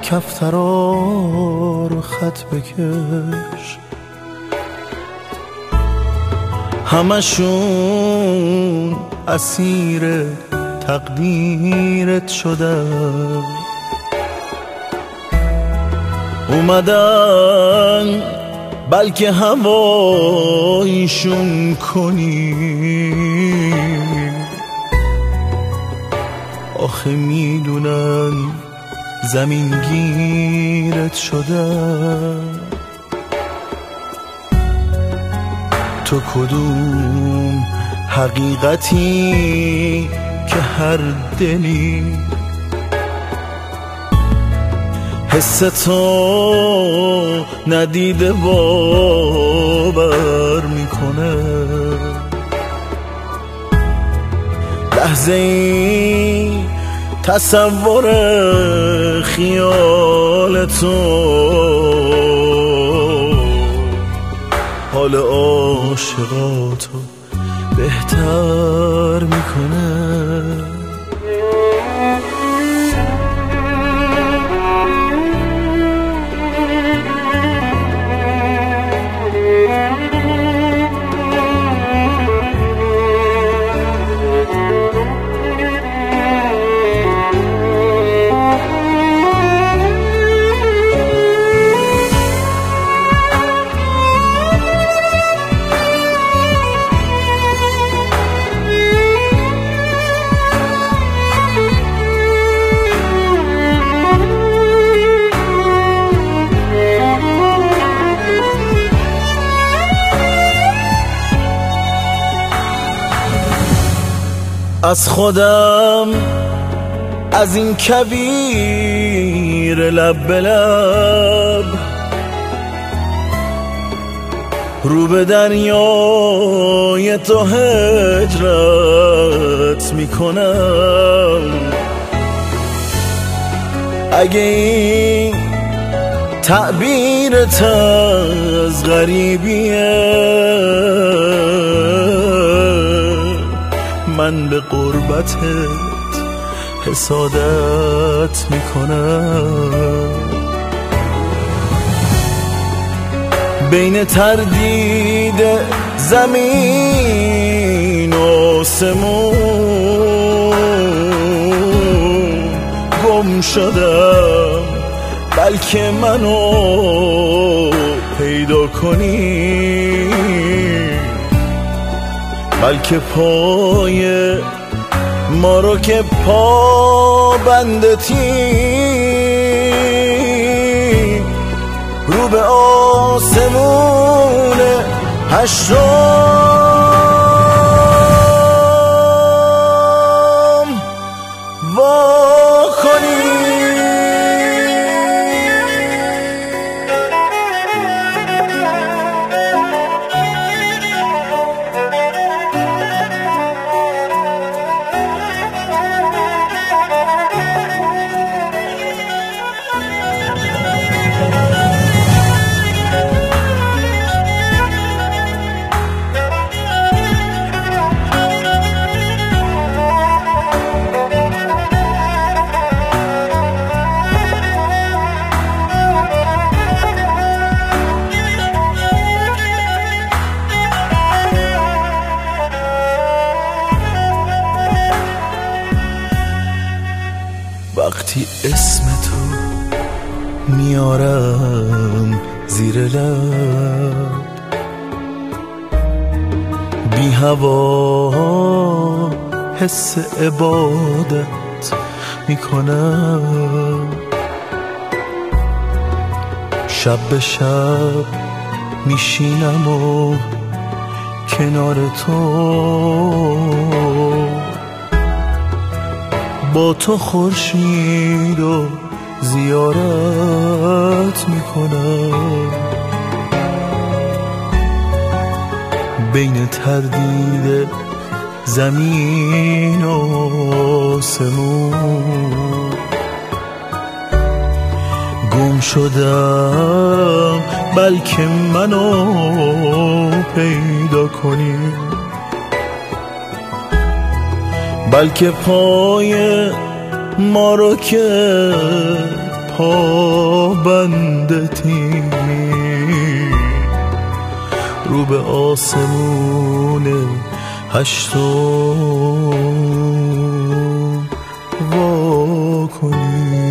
کفترا رو خط بکش، همشون اسیر تقدیرت شدن، اومدن بلکه هوایشون کنی، آخه میدونن زمین گیرت شدن. تو کدوم حقیقتی که هر دلی حس تو ندیده باور میکنه، لحظه ای تصور خیال تو حال عاشقاتو بهتر میکنه. از خودم از این کویر لب به لب رو به دریای تو هجرت میکنم. اگه این تعبیرت از غریبیه، من به قربتت حسادت میکنم. بین تردید زمین و آسمون گم شدم، بلکه منو پیدا کنی، بلکه پای ما رو که پا بندتی رو به آسمون هشتم وا کنی. وقتی اسم تو میارم زیر لب، بی هوا حس عبادت میکنم. شب به شب میشینم و کنار تو، با تو خورشید و زیارت میکنم. بین تردید زمین و آسمون گم شدم، بلکه منو پیدا کنی، بلکه پای ما رو که پابندتی رو به آسمون هشتم وا کنی.